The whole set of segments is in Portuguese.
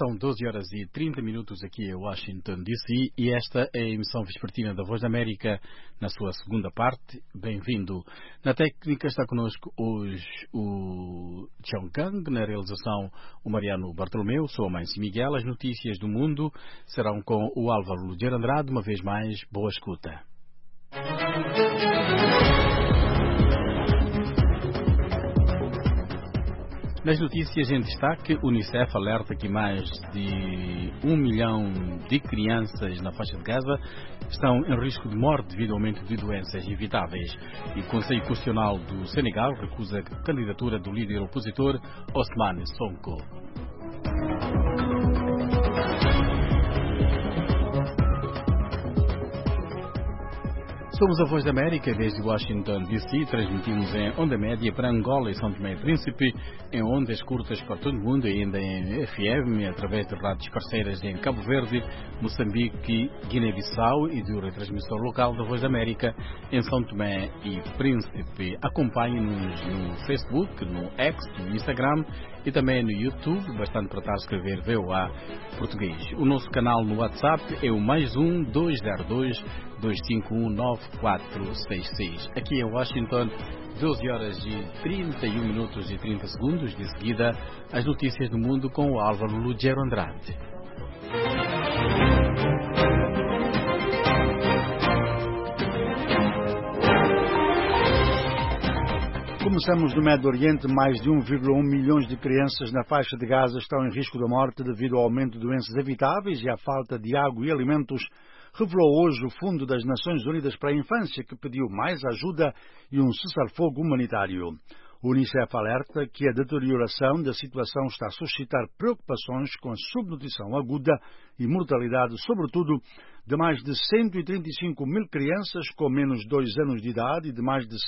São 12 horas e 30 minutos aqui em Washington, D.C. e esta é a emissão vespertina da Voz da América na sua segunda parte. Bem-vindo. Na técnica está connosco hoje o Chong Kang, na realização o Mariano Bartolomeu, sou a Mãe Miguel. As notícias do mundo serão com o Álvaro Ludier Andrade. Uma vez mais, boa escuta. Nas notícias em destaque, o Unicef alerta que mais de 1 milhão de crianças na faixa de Gaza estão em risco de morte devido ao aumento de doenças evitáveis. E o Conselho Constitucional do Senegal recusa a candidatura do líder opositor Ousmane Sonko. Somos a Voz da América desde Washington, D.C. Transmitimos em onda média para Angola e São Tomé e Príncipe, em ondas curtas para todo o mundo e ainda em FM, através de rádios parceiras em Cabo Verde, Moçambique, Guiné-Bissau e de retransmissão local da Voz da América em São Tomé e Príncipe. Acompanhe-nos no Facebook, no X, no Instagram e também no YouTube. Bastante tratar de escrever VOA Português. O nosso canal no WhatsApp é o +1 202 251 9466. Aqui em Washington, 12 horas e 31 minutos e 30 segundos. De seguida, as notícias do mundo com o Álvaro Ludier Andrade. Começamos no Médio Oriente. Mais de 1,1 milhões de crianças na faixa de Gaza estão em risco de morte devido ao aumento de doenças evitáveis e à falta de água e alimentos, revelou hoje o Fundo das Nações Unidas para a Infância, que pediu mais ajuda e um cessar-fogo humanitário. O Unicef alerta que a deterioração da situação está a suscitar preocupações com a subnutrição aguda e mortalidade, sobretudo de mais de 135 mil crianças com menos de 2 anos de idade e de mais de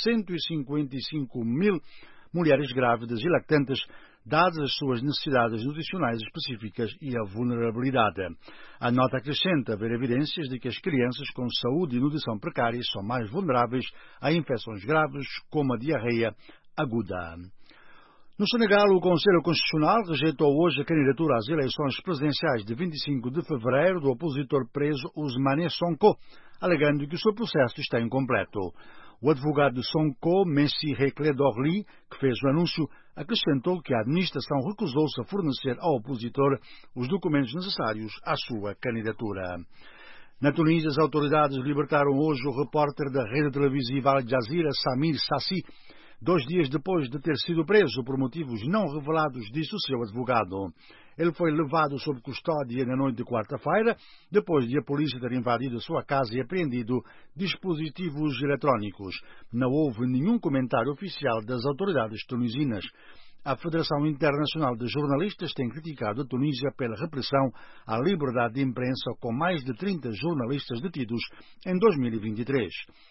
155 mil mulheres grávidas e lactantes, dadas as suas necessidades nutricionais específicas e a vulnerabilidade. A nota acrescenta haver evidências de que as crianças com saúde e nutrição precárias são mais vulneráveis a infecções graves como a diarreia aguda. No Senegal, o Conselho Constitucional rejeitou hoje a candidatura às eleições presidenciais de 25 de fevereiro do opositor preso Ousmane Sonko, alegando que o seu processo está incompleto. O advogado de Sonko, Messi Reclé-Dorly, que fez o anúncio, acrescentou que a administração recusou-se a fornecer ao opositor os documentos necessários à sua candidatura. Na Tunísia, as autoridades libertaram hoje o repórter da rede televisiva Al Jazeera, Samir Sassi, 2 dias depois de ter sido preso por motivos não revelados, disse o seu advogado. Ele foi levado sob custódia na noite de quarta-feira, depois de a polícia ter invadido sua casa e apreendido dispositivos eletrónicos. Não houve nenhum comentário oficial das autoridades tunisinas. A Federação Internacional de Jornalistas tem criticado a Tunísia pela repressão à liberdade de imprensa, com mais de 30 jornalistas detidos em 2023.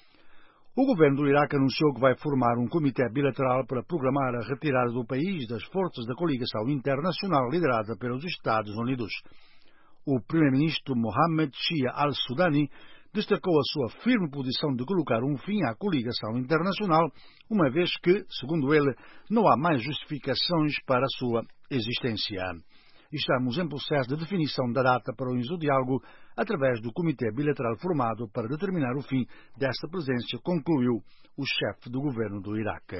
O governo do Iraque anunciou que vai formar um comitê bilateral para programar a retirada do país das forças da coligação internacional liderada pelos Estados Unidos. O primeiro-ministro Mohammed Shia al-Sudani destacou a sua firme posição de colocar um fim à coligação internacional, uma vez que, segundo ele, não há mais justificações para a sua existência. Estamos em processo de definição da data para o início do diálogo através do comitê bilateral formado para determinar o fim desta presença, concluiu o chefe do governo do Iraque.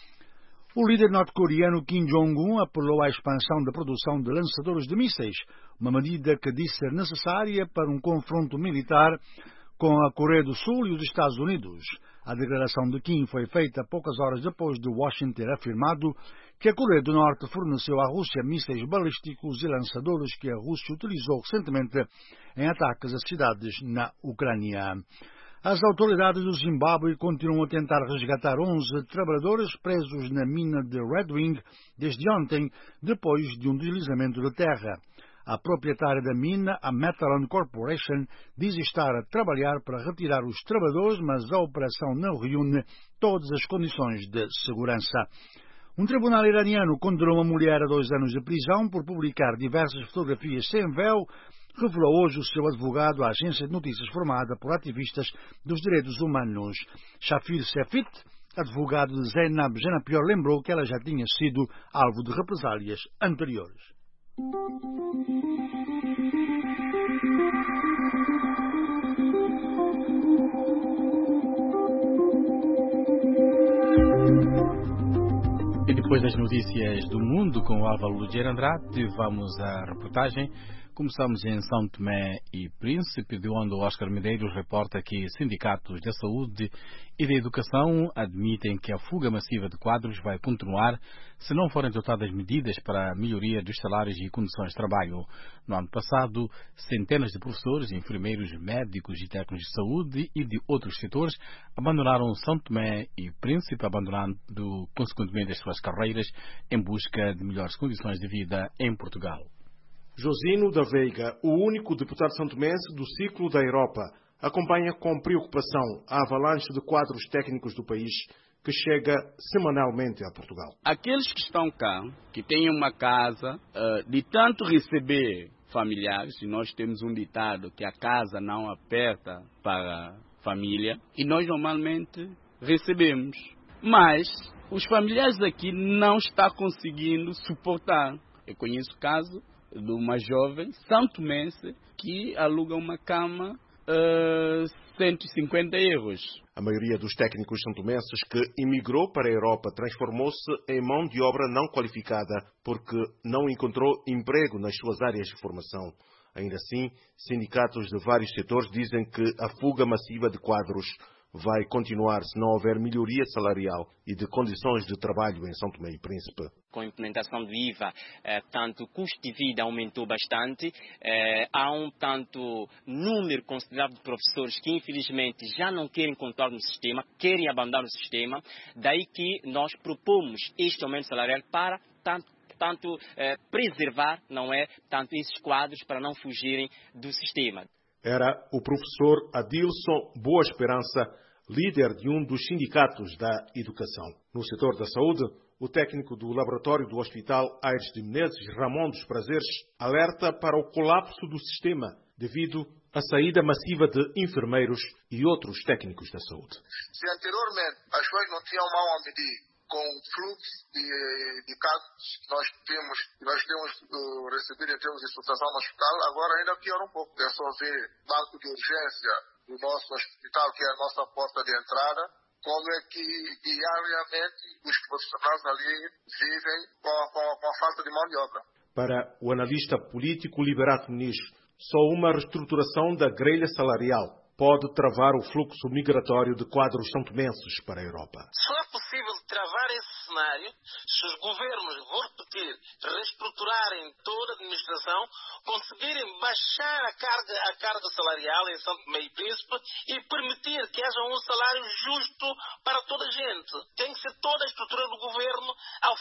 O líder norte-coreano Kim Jong-un apelou à expansão da produção de lançadores de mísseis, uma medida que disse ser necessária para um confronto militar com a Coreia do Sul e os Estados Unidos. A declaração de Kim foi feita poucas horas depois de Washington ter afirmado que a Coreia do Norte forneceu à Rússia mísseis balísticos e lançadores que a Rússia utilizou recentemente em ataques a cidades na Ucrânia. As autoridades do Zimbábue continuam a tentar resgatar 11 trabalhadores presos na mina de Red Wing desde ontem, depois de um deslizamento de terra. A proprietária da mina, a Metalan Corporation, diz estar a trabalhar para retirar os trabalhadores, mas a operação não reúne todas as condições de segurança. Um tribunal iraniano condenou uma mulher a 2 anos de prisão por publicar diversas fotografias sem véu, revelou hoje o seu advogado à agência de notícias formada por ativistas dos direitos humanos. Shafir Sefit, advogado de Zainab Genapior, lembrou que ela já tinha sido alvo de represálias anteriores. E depois das notícias do mundo com o Álvaro Lugeira Andrade, vamos à reportagem. Começamos em São Tomé e Príncipe, de onde o Oscar Medeiros reporta que sindicatos da saúde e da educação admitem que a fuga massiva de quadros vai continuar se não forem adotadas medidas para a melhoria dos salários e condições de trabalho. No ano passado, centenas de professores, enfermeiros, médicos e técnicos de saúde e de outros setores abandonaram São Tomé e Príncipe, abandonando consequentemente as suas carreiras em busca de melhores condições de vida em Portugal. Josino da Veiga, o único deputado santomense do ciclo da Europa, acompanha com preocupação a avalanche de quadros técnicos do país que chega semanalmente a Portugal. Aqueles que estão cá, que têm uma casa, de tanto receber familiares, e nós temos um ditado que a casa não aperta para a família, e nós normalmente recebemos. Mas os familiares aqui não estão conseguindo suportar. Eu conheço o caso de uma jovem santomense que aluga uma cama 150 euros. A maioria dos técnicos santomenses que imigrou para a Europa transformou-se em mão de obra não qualificada porque não encontrou emprego nas suas áreas de formação. Ainda assim, sindicatos de vários setores dizem que a fuga massiva de quadros vai continuar se não houver melhoria salarial e de condições de trabalho em São Tomé e Príncipe. Com a implementação do IVA, tanto o custo de vida aumentou bastante, há um tanto número considerável de professores que infelizmente já não querem continuar no sistema, querem abandonar o sistema, daí que nós propomos este aumento salarial para tanto preservar, não é, tanto esses quadros para não fugirem do sistema. Era o professor Adilson Boa Esperança, líder de um dos sindicatos da educação. No setor da saúde, o técnico do laboratório do Hospital Aires de Menezes, Ramon dos Prazeres, alerta para o colapso do sistema devido à saída massiva de enfermeiros e outros técnicos da saúde. Se anteriormente as coisas não tinham mal a medir com o fluxo de casos que nós temos recebido em termos de situação no hospital, agora ainda piora um pouco. É só ver o banco de urgência do nosso hospital, que é a nossa porta de entrada, como é que diariamente os profissionais ali vivem com a falta de mão de obra. Para o analista político Liberato Muniz, só uma reestruturação da grelha salarial pode travar o fluxo migratório de quadros santomenses para a Europa. Só é possível travar esse cenário se os governos, vou repetir, reestruturarem toda a administração, conseguirem baixar a carga salarial em São Tomé e Príncipe e permitir que haja um salário justo para toda a gente. Tem que ser toda a estrutura do governo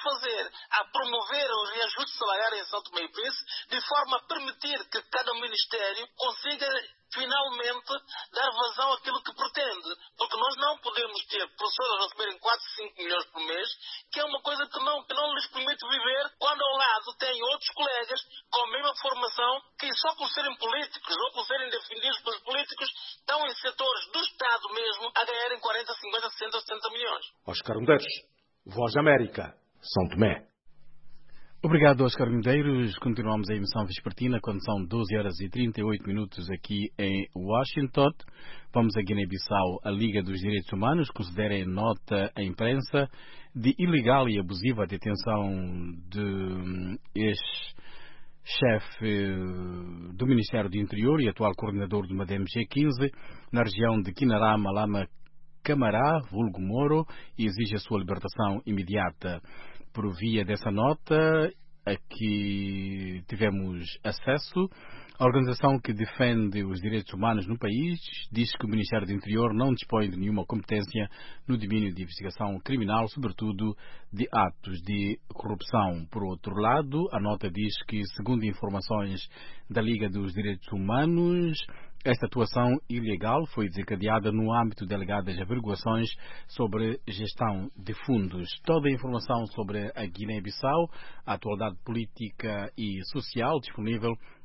a promover o reajuste salarial em São Tomé e Príncipe, de forma a permitir que cada ministério consiga finalmente dar vazão àquilo que pretende. Porque nós não podemos ter professores a receberem 4, 5 milhões por mês, que é uma coisa que não lhes permite viver, quando ao lado têm outros colegas com a mesma formação, que só por serem políticos ou por serem defendidos pelos políticos, estão em setores do Estado mesmo a ganharem 40, 50, 60, 70 milhões. Oscar Medeiros, Voz da América, São Tomé. Obrigado, Oscar Medeiros. Continuamos a emissão vespertina quando são 12 horas e 38 minutos aqui em Washington. Vamos a Guiné-Bissau. A Liga dos Direitos Humanos considera em nota à imprensa de ilegal e abusiva detenção de ex-chefe do Ministério do Interior e atual coordenador do MADEM G15 na região de Quinará, Malama Camará, vulgo Moro, e exige a sua libertação imediata. Por via dessa nota a que tivemos acesso, a organização que defende os direitos humanos no país diz que o Ministério do Interior não dispõe de nenhuma competência no domínio de investigação criminal, sobretudo de atos de corrupção. Por outro lado, a nota diz que, segundo informações da Liga dos Direitos Humanos, esta atuação ilegal foi desencadeada no âmbito de alegadas averiguações sobre gestão de fundos. Toda a informação sobre a Guiné-Bissau, a atualidade política e social disponível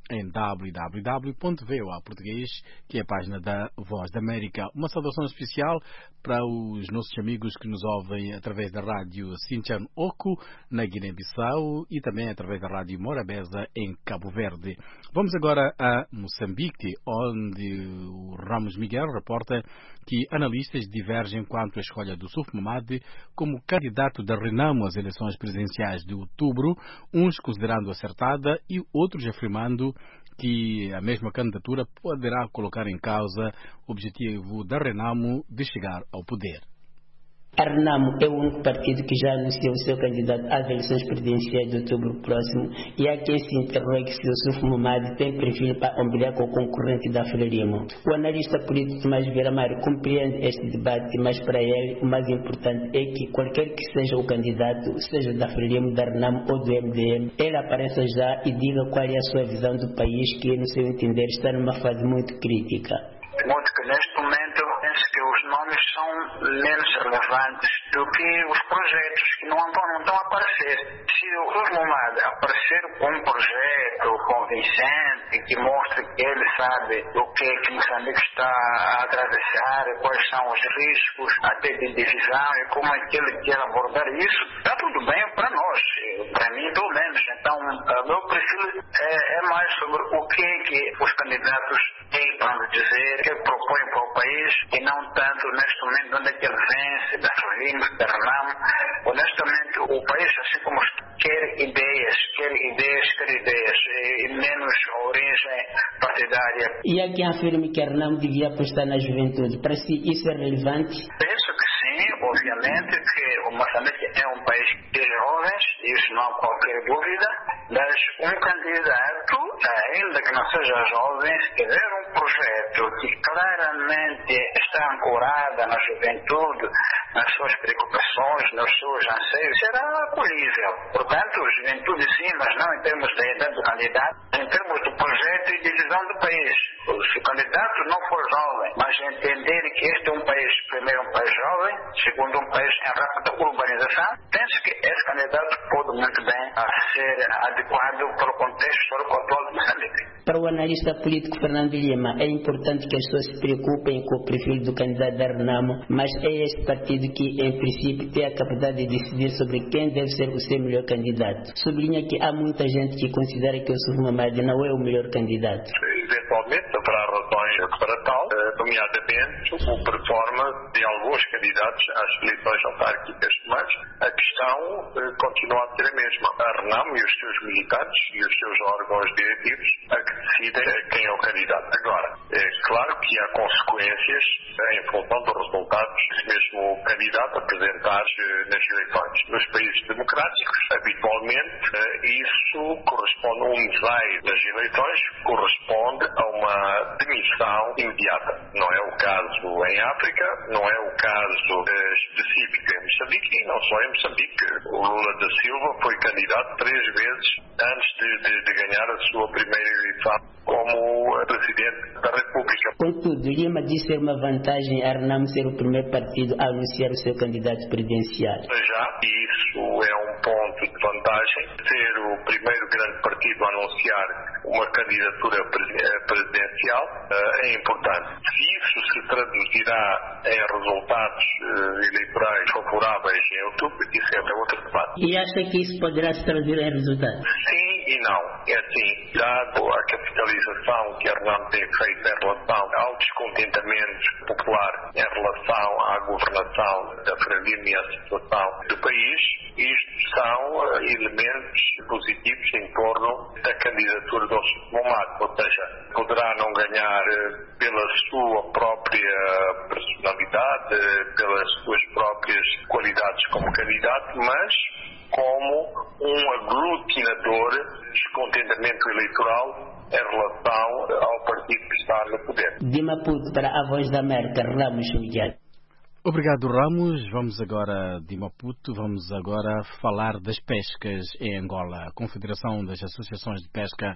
em www.voaportuguês, que é a página da Voz da América. Uma saudação especial para os nossos amigos que nos ouvem através da rádio Sinchan Oku, na Guiné-Bissau, e também através da rádio Morabeza, em Cabo Verde. Vamos agora a Moçambique, onde o Ramos Miguel reporta que analistas divergem quanto à escolha do Suf Mamadi como candidato da Renamo às eleições presidenciais de outubro, uns considerando acertada e outros afirmando que a mesma candidatura poderá colocar em causa o objetivo da Renamo de chegar ao poder. A Renamo é o único partido que já anunciou o seu candidato às eleições presidenciais de outubro próximo, e há quem se interrogue se o Suf Mamadi tem perfil para ombrear com o concorrente da Frelimo. O analista político Tomás Vieira Mário compreende este debate, mas para ele o mais importante é que qualquer que seja o candidato, seja da Frelimo, da Renamo ou do MDM, ele apareça já e diga qual é a sua visão do país, que no seu entender está numa fase muito crítica. Muito que neste momento penso que os nomes são menos relevantes do que os projetos que não estão a aparecer. Se o Suf Mamadi aparecer com um projeto convincente que mostre que ele sabe o que Moçambique está a atravessar, quais são os riscos até de divisão e como é que ele quer abordar isso, está tudo bem para nós, para mim pelo menos. Então, o meu perfil é mais sobre o que os candidatos têm para dizer, o que propõem para o país, e não tanto neste momento onde é que ele vence, da Frelimo, da Renamo. Honestamente, o país, assim como quer ideias, e menos origem partidária. E há quem afirme que a Renamo devia apostar na juventude. Para si, isso é relevante? Penso que sim, obviamente que o Moçambique é um país de jovens, isso não há qualquer dúvida, mas um candidato, ainda que não seja jovem, se tiver um projeto que claramente está ancorado na juventude, nas suas preocupações, nos seus anseios, será acolhível. Portanto, juventude sim, mas não em termos da idade do candidato, em termos do projeto e de visão do país. Se o candidato não for jovem, mas entender que este é um país, primeiro um país jovem, segundo um país em rápida urbanização, penso que esse candidato pode muito bem ser adequado para o contexto atual de Moçambique. Para o analista político Fernando Lima, é importante que as pessoas se preocupem com o perfil do candidato da Renamo, mas é este partido que, em princípio, tem a capacidade de decidir sobre quem deve ser o seu melhor candidato. Sublinha que há muita gente que considera que o Suf Mamadi não é o melhor candidato. Eventualmente haverá razões para tal, nomeadamente o performance de alguns candidatos às eleições autárquicas, mas a questão continua a ser a mesma. A Renamo e os seus militantes e os seus órgãos diretivos a que decidem quem é o candidato. Agora, é claro que há consequências em função dos resultados desse mesmo candidato apresentar nas eleições. Nos países democráticos, habitualmente, isso corresponde a um desaire nas eleições, corresponde a uma demissão imediata. Não é o caso em África, não é o caso específico em Moçambique, e não só em Moçambique. O Lula da Silva foi candidato 3 vezes antes de ganhar a sua primeira eleição como Presidente da República. Contudo, Lima disse ser uma vantagem a Renamo ser o primeiro partido a anunciar o seu candidato presidencial. Já, e isso é um ponto de vantagem, ser o primeiro grande partido a anunciar uma candidatura presidencial é importante. Se isso se traduzirá em resultados eleitorais favoráveis em outubro, isso é outro debate. E acha que isso poderá se traduzir em resultados? Sim e não. É assim, dado a capitalização que a Renamo tem feito em relação ao descontentamento popular em relação à governação da Frelimo e à situação do país, isto são elementos positivos em torno da candidatura do Suf Mamadi, ou seja, poderá não ganhar pela sua própria personalidade, pelas suas próprias qualidades como candidato, mas como um aglutinador de descontentamento eleitoral em relação ao partido que está no poder. De Maputo para a Voz da América, Ramos Miguel. Obrigado, Ramos. Vamos agora de Maputo, vamos agora falar das pescas em Angola. A Confederação das Associações de Pesca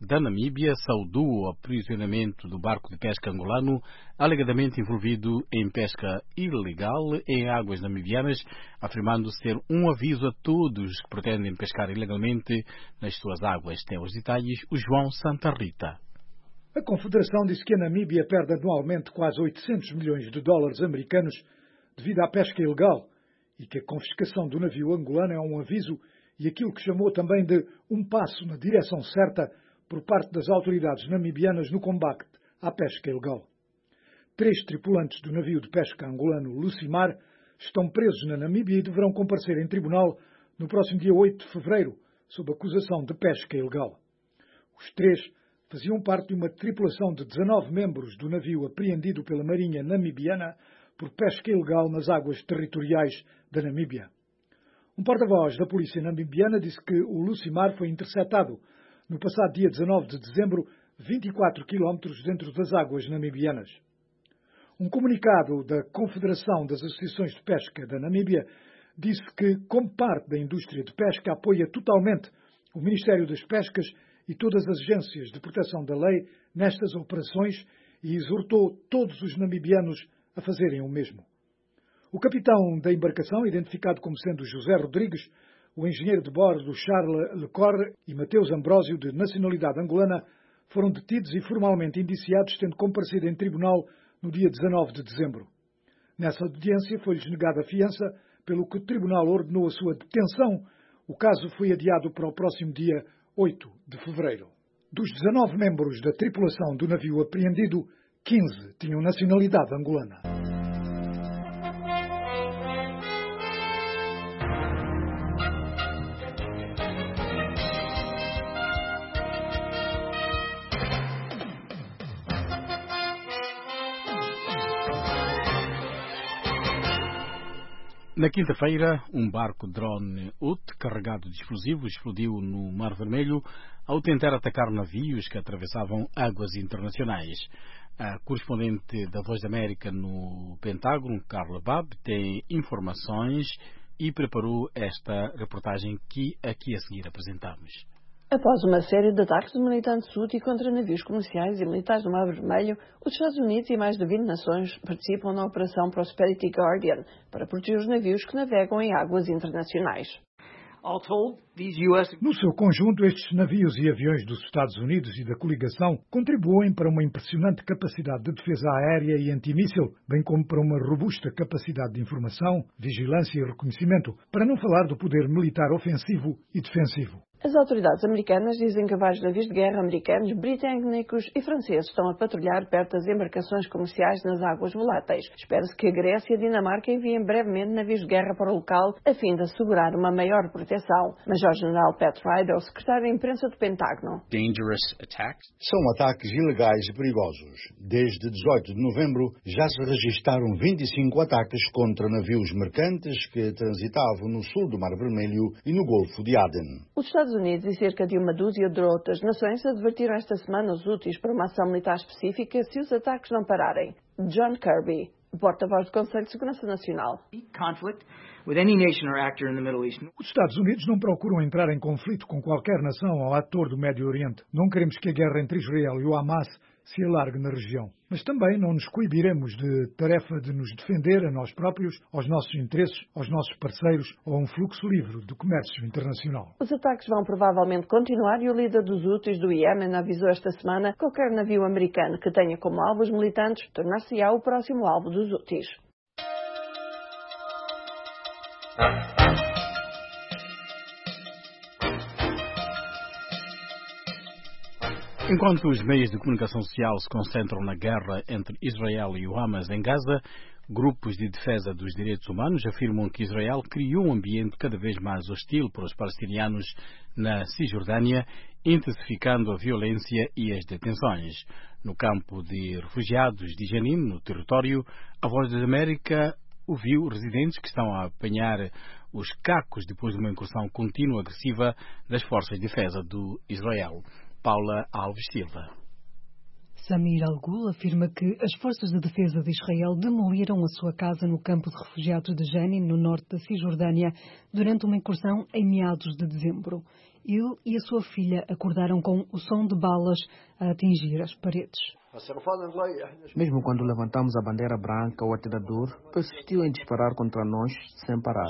da Namíbia saudou o aprisionamento do barco de pesca angolano, alegadamente envolvido em pesca ilegal em águas namibianas, afirmando ser um aviso a todos que pretendem pescar ilegalmente nas suas águas. Tem os detalhes o João Santa Rita. A Confederação disse que a Namíbia perde anualmente quase 800 milhões de dólares americanos devido à pesca ilegal e que a confiscação do navio angolano é um aviso e aquilo que chamou também de um passo na direção certa por parte das autoridades namibianas no combate à pesca ilegal. 3 tripulantes do navio de pesca angolano Lucimar estão presos na Namíbia e deverão comparecer em tribunal no próximo dia 8 de fevereiro, sob acusação de pesca ilegal. Os 3 faziam parte de uma tripulação de 19 membros do navio apreendido pela Marinha namibiana por pesca ilegal nas águas territoriais da Namíbia. Um porta-voz da polícia namibiana disse que o Lucimar foi interceptado no passado dia 19 de dezembro, 24 quilómetros dentro das águas namibianas. Um comunicado da Confederação das Associações de Pesca da Namíbia disse que, como parte da indústria de pesca, apoia totalmente o Ministério das Pescas e todas as agências de proteção da lei nestas operações e exortou todos os namibianos a fazerem o mesmo. O capitão da embarcação, identificado como sendo José Rodrigues, o engenheiro de bordo Charles Lecorre e Mateus Ambrósio, de nacionalidade angolana, foram detidos e formalmente indiciados, tendo comparecido em tribunal no dia 19 de dezembro. Nessa audiência foi-lhes negada a fiança, pelo que o tribunal ordenou a sua detenção. O caso foi adiado para o próximo dia 8 de fevereiro. Dos 19 membros da tripulação do navio apreendido, 15 tinham nacionalidade angolana. Na quinta-feira, um barco drone UT carregado de explosivos explodiu no Mar Vermelho ao tentar atacar navios que atravessavam águas internacionais. A correspondente da Voz da América no Pentágono, Carla Bab, tem informações e preparou esta reportagem que aqui a seguir apresentamos. Após uma série de ataques de militantes Houthi contra navios comerciais e militares do Mar Vermelho, os Estados Unidos e mais de 20 nações participam na Operação Prosperity Guardian para proteger os navios que navegam em águas internacionais. No seu conjunto, estes navios e aviões dos Estados Unidos e da coligação contribuem para uma impressionante capacidade de defesa aérea e antimíssil, bem como para uma robusta capacidade de informação, vigilância e reconhecimento, para não falar do poder militar ofensivo e defensivo. As autoridades americanas dizem que vários navios de guerra americanos, britânicos e franceses estão a patrulhar perto das embarcações comerciais nas águas voláteis. Espera-se que a Grécia e a Dinamarca enviem brevemente navios de guerra para o local a fim de assegurar uma maior proteção. Major-General Pat Ryder, o secretário de imprensa do Pentágono. São ataques ilegais e perigosos. Desde 18 de novembro já se registaram 25 ataques contra navios mercantes que transitavam no sul do Mar Vermelho e no Golfo de Aden. Os Estados Unidos e cerca de uma dúzia de outras nações advertiram esta semana os Houthis para uma ação militar específica se os ataques não pararem. John Kirby, porta-voz do Conselho de Segurança Nacional. Os Estados Unidos não procuram entrar em conflito com qualquer nação ou ator do Médio Oriente. Não queremos que a guerra entre Israel e o Hamas se alargue na região. Mas também não nos coibiremos de tarefa de nos defender a nós próprios, aos nossos interesses, aos nossos parceiros ou a um fluxo livre de comércio internacional. Os ataques vão provavelmente continuar e o líder dos Houthis do Iémen avisou esta semana que qualquer navio americano que tenha como alvo os militantes tornar-se-á o próximo alvo dos Houthis. Enquanto os meios de comunicação social se concentram na guerra entre Israel e o Hamas em Gaza, grupos de defesa dos direitos humanos afirmam que Israel criou um ambiente cada vez mais hostil para os palestinianos na Cisjordânia, intensificando a violência e as detenções. No campo de refugiados de Jenin, no território, a Voz da América ouviu residentes que estão a apanhar os cacos depois de uma incursão contínua agressiva das forças de defesa do Israel. Paula Alves Silva. Samir Al-Ghul afirma que as forças de defesa de Israel demoliram a sua casa no campo de refugiados de Jenin, no norte da Cisjordânia, durante uma incursão em meados de dezembro. Ele e a sua filha acordaram com o som de balas a atingir as paredes. Mesmo quando levantamos a bandeira branca, o atirador persistiu em disparar contra nós sem parar.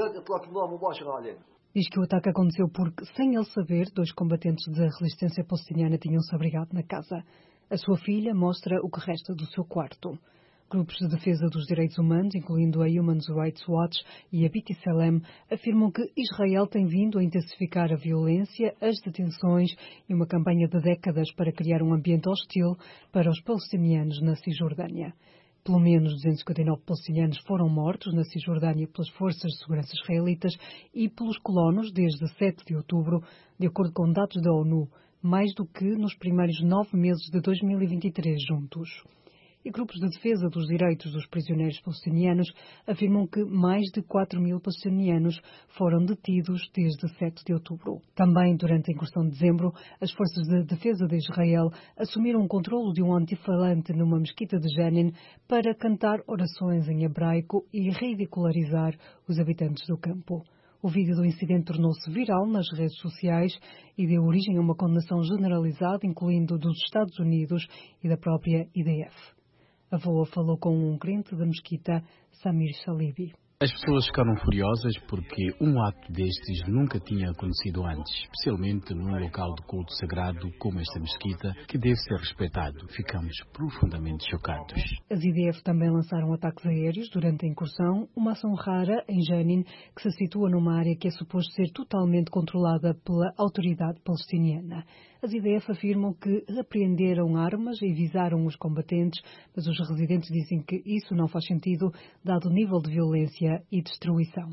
Diz que o ataque aconteceu porque, sem ele saber, 2 combatentes da resistência palestiniana tinham-se abrigado na casa. A sua filha mostra o que resta do seu quarto. Grupos de defesa dos direitos humanos, incluindo a Human Rights Watch e a B'Tselem, afirmam que Israel tem vindo a intensificar a violência, as detenções e uma campanha de décadas para criar um ambiente hostil para os palestinianos na Cisjordânia. Pelo menos 259 palestinianos foram mortos na Cisjordânia pelas forças de segurança israelitas e pelos colonos desde 7 de outubro, de acordo com dados da ONU, mais do que nos primeiros 9 meses de 2023 juntos. E grupos de defesa dos direitos dos prisioneiros palestinianos afirmam que mais de 4.000 palestinianos foram detidos desde 7 de outubro. Também durante a incursão de dezembro, as forças de defesa de Israel assumiram o controlo de um altifalante numa mesquita de Jenin para cantar orações em hebraico e ridicularizar os habitantes do campo. O vídeo do incidente tornou-se viral nas redes sociais e deu origem a uma condenação generalizada, incluindo dos Estados Unidos e da própria IDF. A VOA falou com um crente da mesquita, Samir Shalibi. As pessoas ficaram furiosas porque um ato destes nunca tinha acontecido antes, especialmente num local de culto sagrado como esta mesquita, que deve ser respeitado. Ficamos profundamente chocados. As IDF também lançaram ataques aéreos durante a incursão, uma ação rara em Jenin, que se situa numa área que é suposto ser totalmente controlada pela autoridade palestiniana. As IDF afirmam que apreenderam armas e visaram os combatentes, mas os residentes dizem que isso não faz sentido, dado o nível de violência e destruição.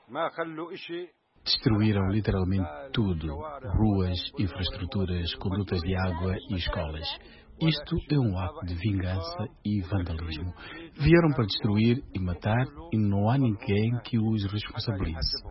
Destruíram literalmente tudo: ruas, infraestruturas, condutas de água e escolas. Isto é um ato de vingança e vandalismo. Vieram para destruir e matar e não há ninguém que os responsabilize.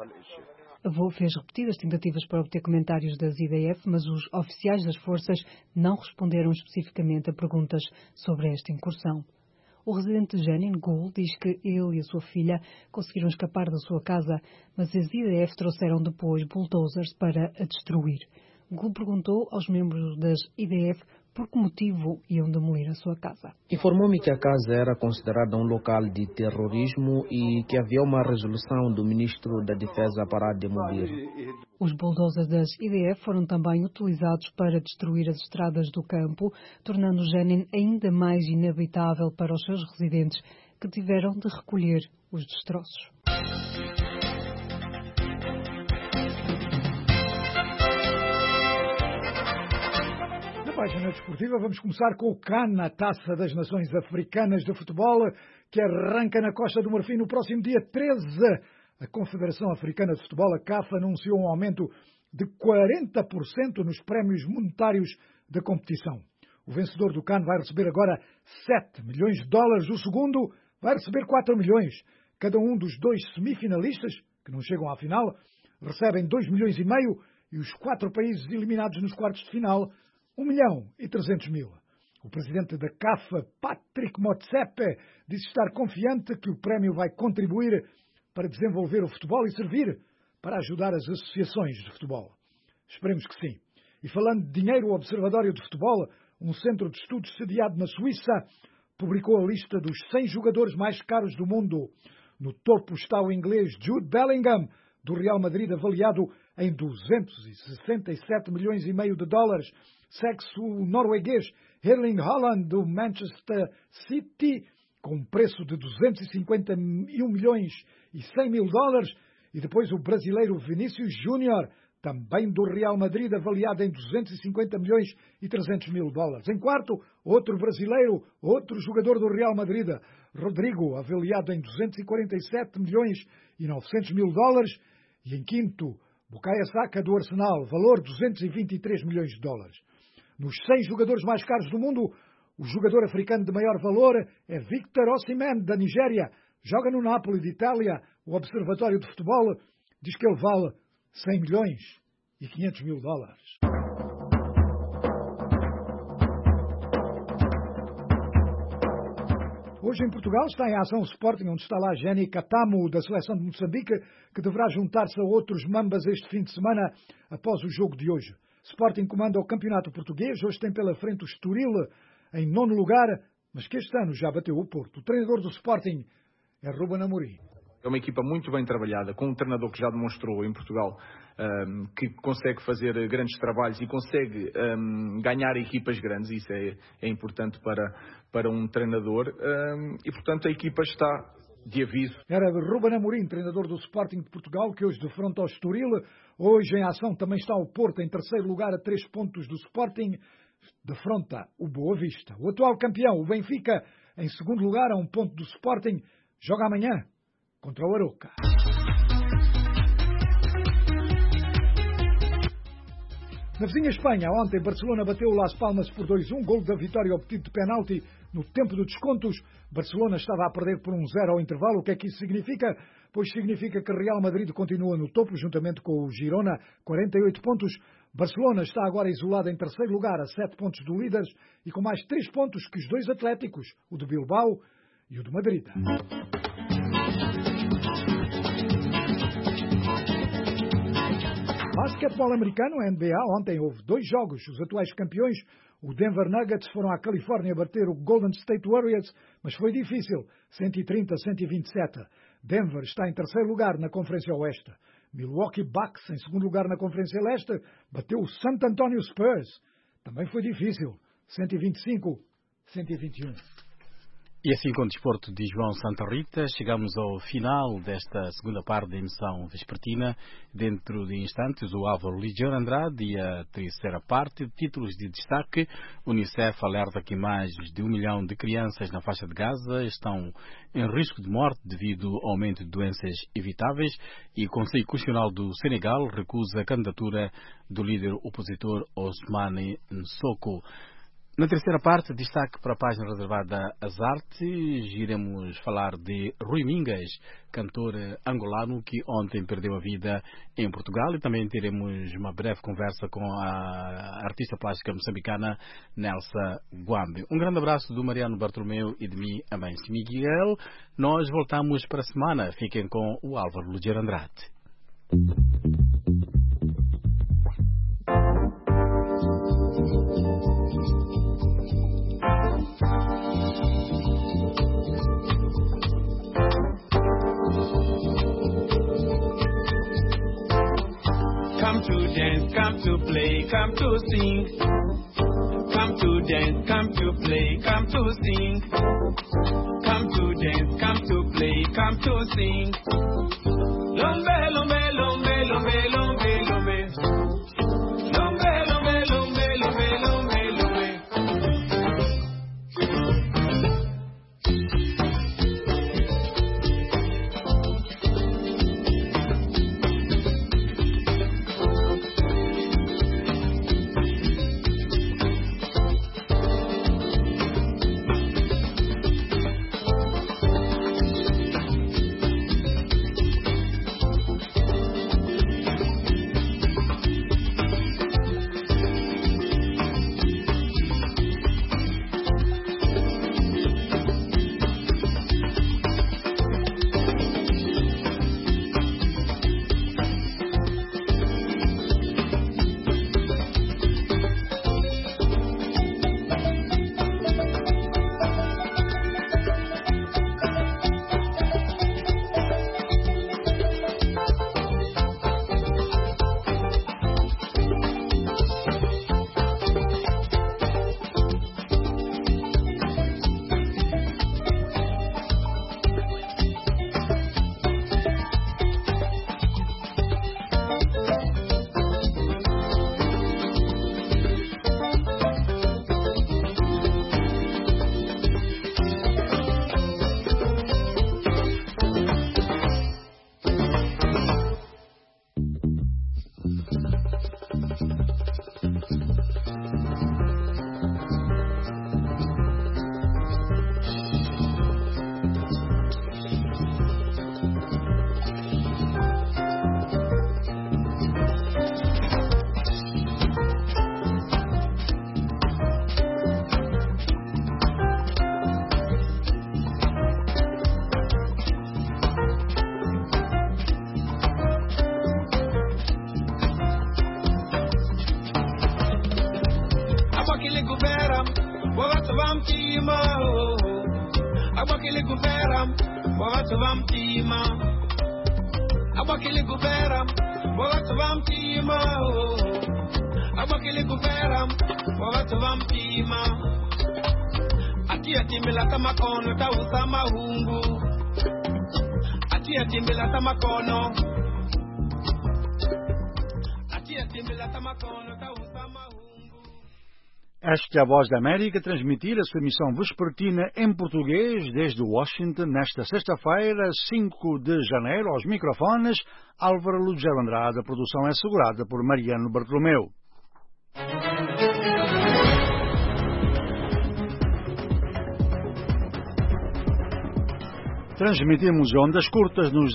A VOA fez repetidas tentativas para obter comentários das IDF, mas os oficiais das forças não responderam especificamente a perguntas sobre esta incursão. O residente de Jenin, Ghul, diz que ele e a sua filha conseguiram escapar da sua casa, mas as IDF trouxeram depois bulldozers para a destruir. Ghul perguntou aos membros das IDF por que motivo iam demolir a sua casa. Informou-me que a casa era considerada um local de terrorismo e que havia uma resolução do ministro da Defesa para a demolir. Os bulldozers das IDF foram também utilizados para destruir as estradas do campo, tornando Jenin ainda mais inabitável para os seus residentes, que tiveram de recolher os destroços. Página desportiva, vamos começar com o CAN, a Taça das Nações Africanas de Futebol, que arranca na Costa do Marfim no próximo dia 13. A Confederação Africana de Futebol, a CAF, anunciou um aumento de 40% nos prémios monetários da competição. O vencedor do CAN vai receber agora 7 milhões de dólares, o segundo vai receber 4 milhões. Cada um dos 2 semifinalistas, que não chegam à final, recebem 2 milhões e meio e os 4 países eliminados nos quartos de final, 1.300.000. O presidente da CAF, Patrick Motsepe, disse estar confiante que o prémio vai contribuir para desenvolver o futebol e servir para ajudar as associações de futebol. Esperemos que sim. E falando de dinheiro, o Observatório de Futebol, um centro de estudos sediado na Suíça, publicou a lista dos 100 jogadores mais caros do mundo. No topo está o inglês Jude Bellingham, do Real Madrid, avaliado em 267 milhões e meio de dólares. Segue-se o norueguês Erling Haaland, do Manchester City, com um preço de 251 milhões e 100 mil dólares. E depois o brasileiro Vinícius Júnior, também do Real Madrid, avaliado em 250 milhões e 300 mil dólares. Em quarto, outro brasileiro, outro jogador do Real Madrid, Rodrigo, avaliado em 247 milhões e 900 mil dólares. E em quinto, Bukayo Saka, do Arsenal, valor 223 milhões de dólares. Nos 100 jogadores mais caros do mundo, o jogador africano de maior valor é Victor Osimhen, da Nigéria. Joga no Napoli, de Itália. O Observatório de Futebol diz que ele vale 100 milhões e 500 mil dólares. Hoje em Portugal está em ação o Sporting, onde está lá Jenny Catamo, da seleção de Moçambique, que deverá juntar-se a outros mambas este fim de semana após o jogo de hoje. Sporting comanda o Campeonato Português, hoje tem pela frente o Estoril em 9º lugar, mas que este ano já bateu o Porto. O treinador do Sporting é Ruben Amorim. É uma equipa muito bem trabalhada, com um treinador que já demonstrou em Portugal que consegue fazer grandes trabalhos e consegue ganhar equipas grandes. Isso é importante para um treinador e, portanto, a equipa está de aviso. Era Ruben Amorim, treinador do Sporting de Portugal, que hoje defronta ao Estoril. Hoje em ação também está o Porto, em 3º lugar, a 3 pontos do Sporting, defronta o Boa Vista. O atual campeão, o Benfica, em 2º lugar, a 1 ponto do Sporting, joga amanhã contra o Aroca. Na vizinha Espanha, ontem, Barcelona bateu o Las Palmas por 2-1, gol da vitória obtido de penalti no tempo de descontos. Barcelona estava a perder por 1-0 ao intervalo. O que é que isso significa? Pois significa que Real Madrid continua no topo, juntamente com o Girona, 48 pontos. Barcelona está agora isolado em 3º lugar, a 7 pontos do líder, e com mais 3 pontos que os 2 atléticos, o de Bilbao e o de Madrid. Basquetebol americano, NBA, ontem houve 2 jogos. Os atuais campeões, o Denver Nuggets, foram à Califórnia bater o Golden State Warriors, mas foi difícil, 130-127. Denver está em 3º lugar na Conferência Oeste. Milwaukee Bucks, em 2º lugar na Conferência Leste, bateu o San Antonio Spurs. Também foi difícil, 125-121. E assim, com o desporto de João Santa Rita, chegamos ao final desta segunda parte da emissão vespertina. Dentro de instantes, o Álvaro Ligiano Andrade e a terceira parte de títulos de destaque. O Unicef alerta que mais de 1 milhão de crianças na faixa de Gaza estão em risco de morte devido ao aumento de doenças evitáveis, e o Conselho Constitucional do Senegal recusa a candidatura do líder opositor Ousmane Sonko. Na terceira parte, destaque para a página reservada às artes, iremos falar de Rui Mingas, cantor angolano que ontem perdeu a vida em Portugal, e também teremos uma breve conversa com a artista plástica moçambicana Nelsa Guambe. Um grande abraço do Mariano Bartolomeu e de mim, Amâncio Miguel. Nós voltamos para a semana. Fiquem com o Álvaro Ligiano Andrade. Come to dance, come to play, come to sing. Come to dance, come to play, come to sing. Come to dance, come to play, come to sing. Lombe, lombe, lombe, lombe, lombe, lombe. Lombe, lombe, lombe, lombe, lombe, lombe. Abakili Guveram, Wavasavam Tima, Abakili Guveram, Wavasavam Tima, Abakili Guveram, Wavasavam Tima, Abakili Guveram, Wavasavam Tima, Atia Timila Tamakono, Tausama Hungu, Atia Timila Tamakono, Atia Timila Tamakono, Tausama Hungu. Esta é a Voz da América, transmitir a sua emissão vespertina em português desde Washington, nesta sexta-feira, 5 de janeiro, aos microfones, Álvaro Lugero Andrade. A produção é assegurada por Mariano Bartolomeu. Transmitimos ondas curtas nos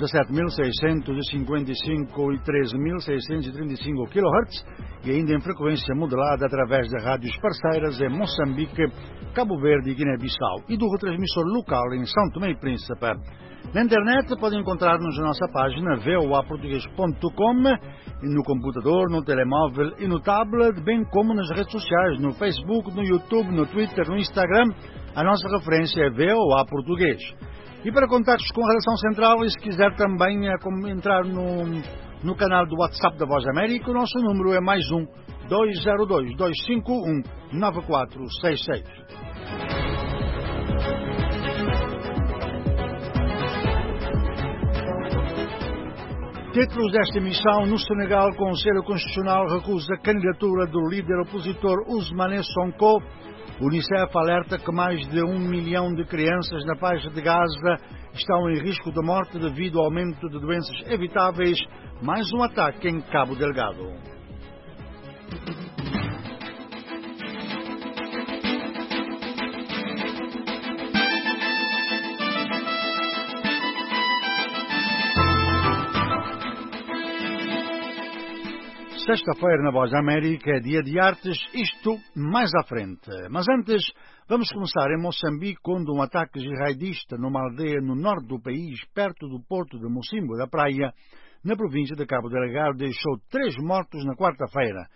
17.655 e 13.635 kHz e ainda em frequência modulada através de rádios parceiras em Moçambique, Cabo Verde e Guiné-Bissau e do retransmissor local em São Tomé e Príncipe. Na internet podem encontrar-nos na nossa página voaportugues.com, no computador, no telemóvel e no tablet, bem como nas redes sociais, no Facebook, no YouTube, no Twitter, no Instagram. A nossa referência é VOA Português. E para contactos com a Redação Central, e se quiser também entrar no canal do WhatsApp da Voz da América, o nosso número é +1 202 251 9466. Títulos desta emissão: no Senegal, o Conselho Constitucional recusa a candidatura do líder opositor Ousmane Sonko. O Unicef alerta que mais de 1 milhão de crianças na faixa de Gaza estão em risco de morte devido ao aumento de doenças evitáveis. Mais um ataque em Cabo Delgado. Sexta-feira na Voz da América é dia de artes, isto mais à frente. Mas antes, vamos começar em Moçambique, onde um ataque jihadista numa aldeia no norte do país, perto do porto de Mocimbo da Praia, na província de Cabo Delgado, deixou 3 mortos na quarta-feira.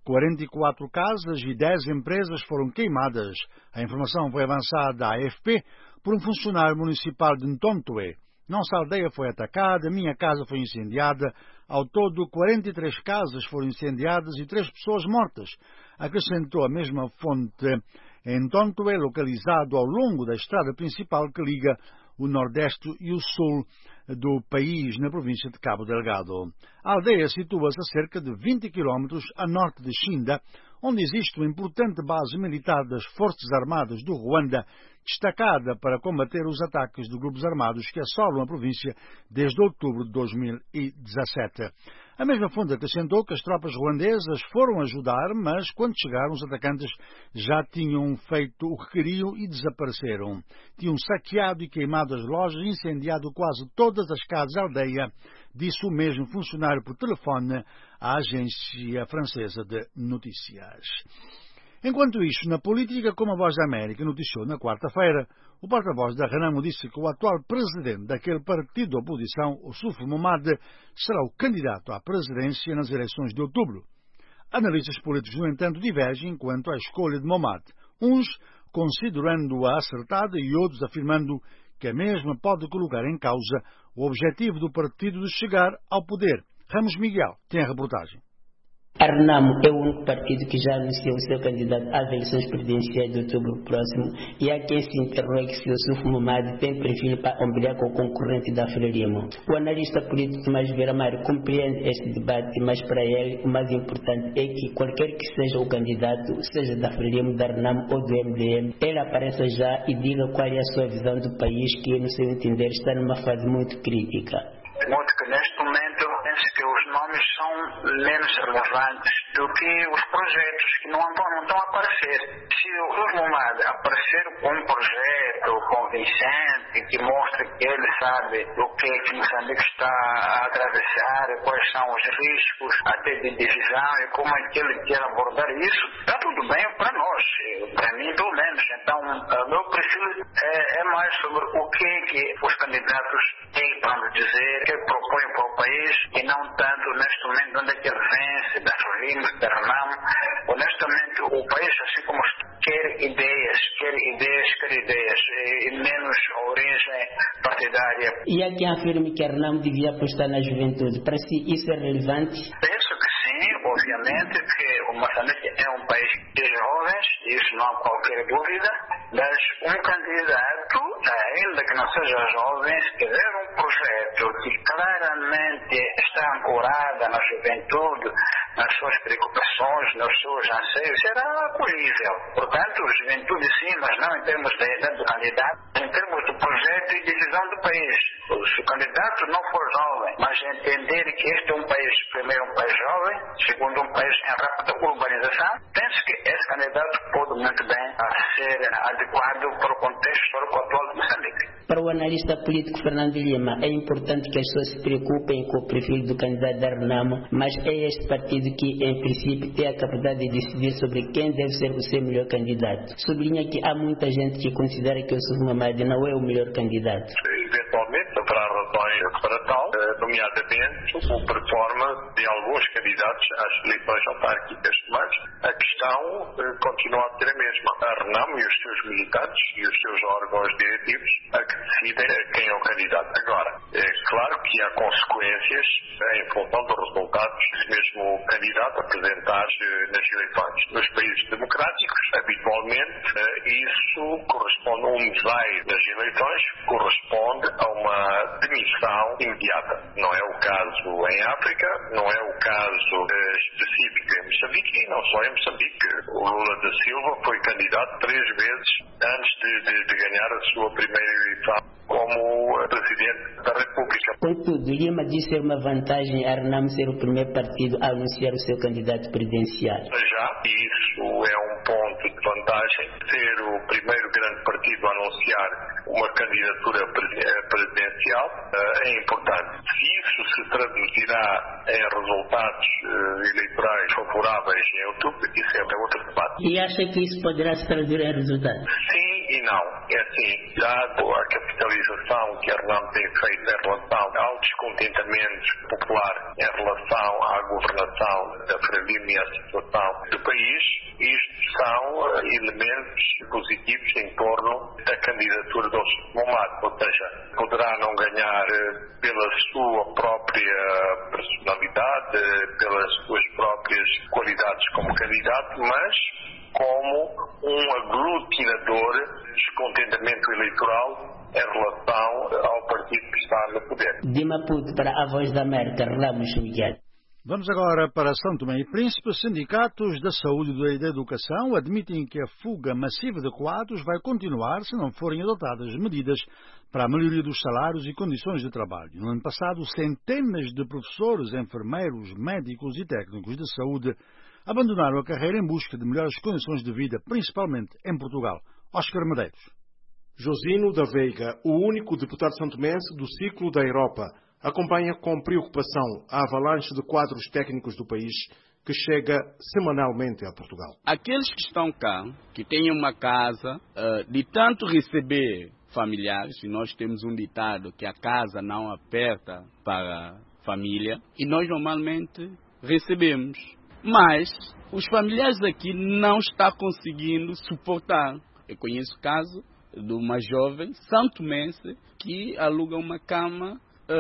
44 casas e 10 empresas foram queimadas. A informação foi avançada à AFP por um funcionário municipal de Ntontoé. Nossa aldeia foi atacada, minha casa foi incendiada. Ao todo, 43 casas foram incendiadas e 3 pessoas mortas. Acrescentou a mesma fonte. Em Ntontoé, localizado ao longo da estrada principal que liga o nordeste e o sul do país, na província de Cabo Delgado. A aldeia situa-se a cerca de 20 quilómetros a norte de Xinda, onde existe uma importante base militar das Forças Armadas do Ruanda, destacada para combater os ataques de grupos armados que assolam a província desde outubro de 2017. A mesma fonte acrescentou que as tropas ruandesas foram ajudar, mas quando chegaram os atacantes já tinham feito o que queriam e desapareceram. Tinham saqueado e queimado as lojas, incendiado quase todas as casas da aldeia, disse o mesmo funcionário por telefone à agência francesa de notícias. Enquanto isto, na política, como a Voz da América noticiou na quarta-feira, o porta-voz da Renamo disse que o atual presidente daquele partido de oposição, o Soufou Mamadou, será o candidato à presidência nas eleições de outubro. Analistas políticos, no entanto, divergem quanto à escolha de Mamadou, uns considerando-a acertada e outros afirmando que a mesma pode colocar em causa o objetivo do partido de chegar ao poder. Ramos Miguel tem a reportagem. A Renamo é o único partido que já anunciou o seu candidato às eleições presidenciais de outubro próximo e há quem se interrogue se o Soufou Mamadou tem perfil para ombrear com o concorrente da Frelimo. O analista político Tomás Vieira Mário compreende este debate, mas para ele o mais importante é que qualquer que seja o candidato, seja da Frelimo, da Renamo ou do MDM, ele apareça já e diga qual é a sua visão do país, que, no seu entender, está numa fase muito crítica. Muito que neste momento penso que os nomes são menos relevantes do que os projetos que não estão a aparecer. Se o Soufou Mamadou aparecer com um projeto convincente que mostre que ele sabe o que Moçambique está a atravessar, quais são os riscos até de divisão e como é que ele quer abordar isso, está tudo bem para nós, para mim pelo menos. Então, o meu perfil é mais sobre o que os candidatos têm para nos dizer, que propõem para o país e não tanto neste momento onde é que ele vence, das Frelimo, da Renamo. Honestamente, o país, assim como está, ideias, quer ideias, e menos origem partidária. E há quem afirme que a RNAM devia apostar na juventude. Para si isso é relevante? Penso que sim, obviamente, que o Moçambique é um país de jovens, isso não há qualquer dúvida, mas um candidato, ainda que não seja jovem, se tiver um projeto que claramente está ancorado na juventude, nas suas preocupações, nos seus anseios, será acolhível. Portanto, juventude sim, mas não em termos da idade do candidato, em termos do projeto e de visão do país. Se o candidato não for jovem, mas entender que este é um país, primeiro um país jovem, segundo um país em rápida urbanização, penso que esse candidato pode muito bem ser adequado para o contexto histórico atual de Moçambique. Para o analista político Fernando Lima, é importante que as pessoas se preocupem com o perfil do candidato da RNAM, mas é este partido que, em princípio, tem a capacidade de decidir sobre quem deve ser o seu melhor candidato. Sublinha que há muita gente que considera que o Yusuf Mahamadou não é o melhor candidato. Eventualmente, haverá razões para tal, nomeadamente o performance de alguns candidatos às eleições autárquicas, mas a questão continua a ser a mesma. A RNAM e os seus militantes e os seus órgãos diretivos a que decidem quem é o candidato. Agora, é claro que há consequências em função dos resultados desse mesmo candidato apresentar nas eleições. Nos países democráticos, habitualmente, isso corresponde a um desaire nas eleições, corresponde a uma demissão imediata. Não é o caso em África, não é o caso específico em Moçambique e não só em Moçambique. O Lula da Silva foi candidato 3 vezes antes de ganhar a sua primeira eleição como Presidente da República. Contudo, Lima diz ser uma vantagem a RNAM ser o primeiro partido a anunciar o seu candidato presidencial. Já, isso é um ponto de vantagem. Ser o primeiro grande partido a anunciar uma candidatura presidencial é importante. Se isso se traduzirá em resultados eleitorais favoráveis em outubro, isso é outro debate. E acha que isso poderá se traduzir em resultados? Sim e não. É assim, dado a capitalização que a RNAM tem feito em relação ao descontentamento popular em relação à governação da Frelimo e à situação do país, isto são elementos positivos em torno da candidatura do Yusuf Mahamadou, ou seja, poderá não ganhar pela sua própria personalidade, pelas suas próprias qualidades como candidato, mas como um aglutinador de descontentamento eleitoral em relação ao partido que está no poder. De Maputo para a Voz da América, Ramos Miguel. Vamos agora para São Tomé e Príncipe. Sindicatos da saúde e da educação admitem que a fuga massiva de quadros vai continuar se não forem adotadas medidas para a melhoria dos salários e condições de trabalho. No ano passado, centenas de professores, enfermeiros, médicos e técnicos de saúde abandonaram a carreira em busca de melhores condições de vida, principalmente em Portugal. Oscar Medeiros. Josino da Veiga, o único deputado santomense do ciclo da Europa, acompanha com preocupação a avalanche de quadros técnicos do país que chega semanalmente a Portugal. Aqueles que estão cá, que têm uma casa, de tanto receber familiares, e nós temos um ditado que a casa não aperta para a família, e nós normalmente recebemos. Mas os familiares aqui não estão conseguindo suportar. Eu conheço o caso de uma jovem santomense que aluga uma cama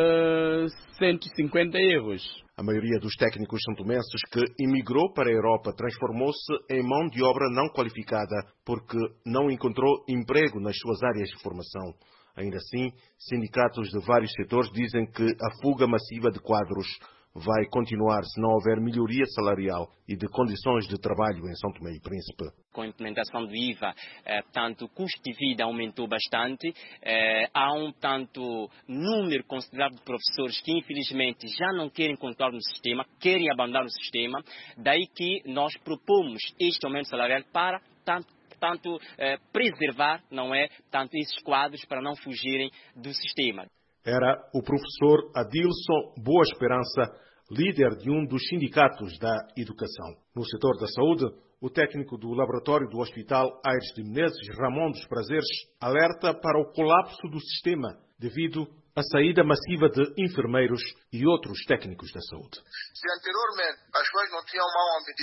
150 euros. A maioria dos técnicos santomenses que emigrou para a Europa transformou-se em mão de obra não qualificada porque não encontrou emprego nas suas áreas de formação. Ainda assim, sindicatos de vários setores dizem que a fuga massiva de quadros vai continuar se não houver melhoria salarial e de condições de trabalho em São Tomé e Príncipe. Com a implementação do IVA, o custo de vida aumentou bastante, há um número considerável de professores que infelizmente já não querem continuar no sistema, querem abandonar o sistema, daí que nós propomos este aumento salarial para preservar, esses quadros para não fugirem do sistema. Era o professor Adilson Boa Esperança, líder de um dos sindicatos da educação. No setor da saúde, o técnico do laboratório do Hospital Aires de Menezes, Ramon dos Prazeres, alerta para o colapso do sistema devido à saída massiva de enfermeiros e outros técnicos da saúde. Se anteriormente as pessoas não tinham mão a medir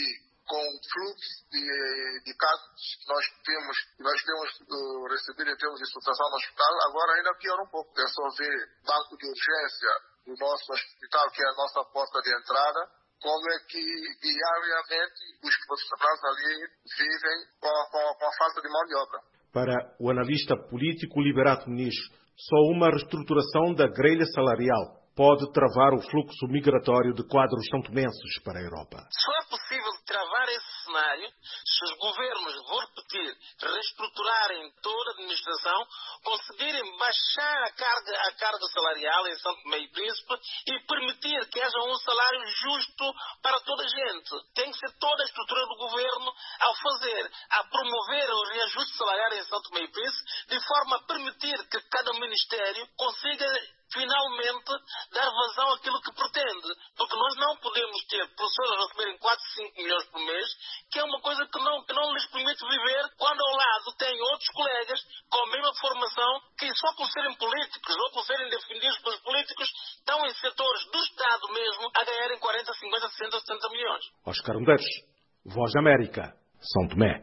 com o fluxo de casos que nós temos recebido em termos de situação no hospital, agora ainda piora um pouco. É só ver banco de urgência do nosso hospital, que é a nossa porta de entrada, como é que diariamente os profissionais ali vivem com a falta de mão de obra. Para o analista político Liberato Muniz, só uma reestruturação da grelha salarial pode travar o fluxo migratório de quadros santomenses para a Europa. Só é possível travar esse cenário se os governos, vou repetir, reestruturarem toda a administração, conseguirem baixar a carga salarial em São Tomé e Príncipe e permitir que haja um salário justo para toda a gente. Tem que ser toda a estrutura do governo a promover o reajuste salarial em São Tomé e Príncipe, de forma a permitir que cada ministério consiga finalmente dar vazão àquilo que pretende. Porque nós não podemos ter professores a receberem 4, 5 milhões por mês, que é uma coisa que não lhes permite viver, quando ao lado têm outros colegas com a mesma formação, que só por serem políticos ou por serem defendidos pelos políticos, estão em setores do Estado mesmo a ganharem 40, 50, 60, 70 milhões. Oscar Medeiros, Voz da América, São Tomé.